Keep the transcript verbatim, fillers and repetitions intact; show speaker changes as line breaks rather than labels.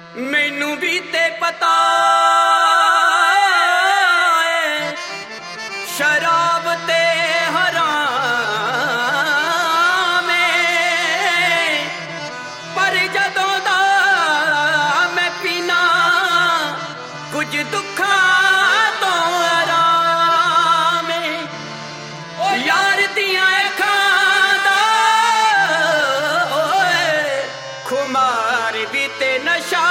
ਮੈਨੂੰ ਵੀ ਤੇ ਪਤਾ ਏ ਸ਼ਰਾਬ ਤੇ ਹਰਾਮ ਏ, ਪਰ ਜਦੋਂ ਦਾ ਮੈਂ ਪੀਨਾ ਕੁਝ ਦੁੱਖਾਂ ਤੋਂ ਆਰਾਮ ਏ। ਓ ਯਾਰ ਦੀਆਂ ਅੱਖਾਂ ਦਾ ਓਏ ਖੁਮਾਰ ਵੀ ਤੇ ਨਸ਼ਾ